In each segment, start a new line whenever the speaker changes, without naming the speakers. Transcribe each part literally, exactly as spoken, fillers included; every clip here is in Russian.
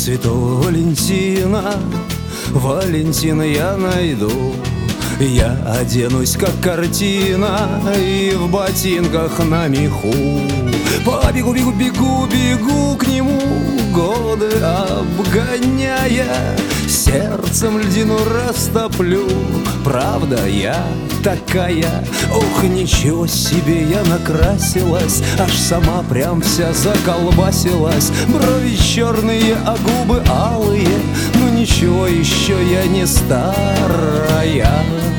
Святого Валентина, Валентина я найду. Я оденусь, как картина, и в ботинках на меху побегу, бегу, бегу, бегу к нему, годы обгоняя. Сердцем льдину растоплю, правда я такая. Ох, ничего себе, я накрасилась, аж сама прям вся заколбасилась. Брови черные, а губы алые, ну ничего, еще я не старая.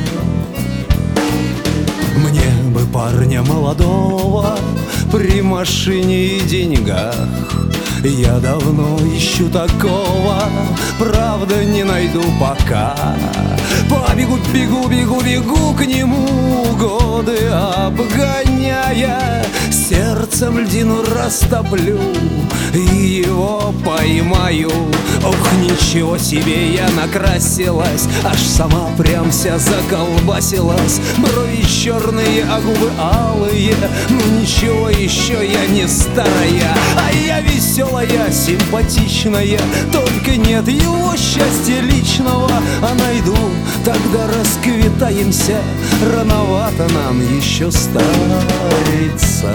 Мне бы парня молодого при машине и деньгах. Я давно ищу такого, правда не найду пока. Побегу, бегу, бегу, бегу к нему, годы обгоняя. Сердцем льдину растоплю и его поймаю. Ох, ничего себе, я накрасилась, аж сама прям вся заколбасилась. Брови черные, а губы алые, ну ничего, еще я не старая. А я веселая, симпатичная, только нет его счастья личного. А найду, тогда расквитаемся, рановато нам еще стариться.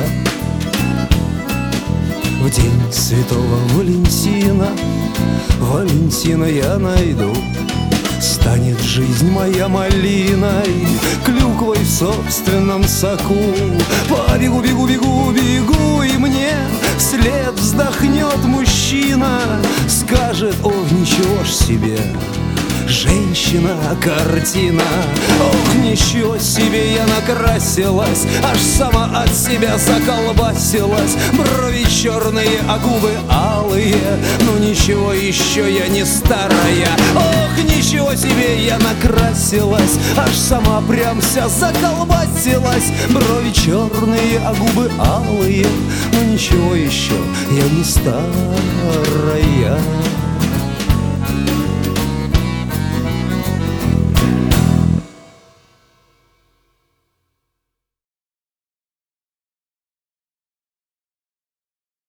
В день Святого Валентина, Валентина я найду. Станет жизнь моя малиной, клюквой в собственном соку. Побегу, бегу, бегу, бегу, и мне вслед вздохнет мужчина. Скажет: ох, ничего ж себе, женщина, картина. Ох, ничего себе, я накрасилась, аж сама от себя заколбасилась. Брови черные, а губы алые, ну ничего, еще я не старая. Ох, ничего себе, я накрасилась, аж сама прям вся заколбасилась. Брови черные, а губы алые, ну ничего, еще я не старая.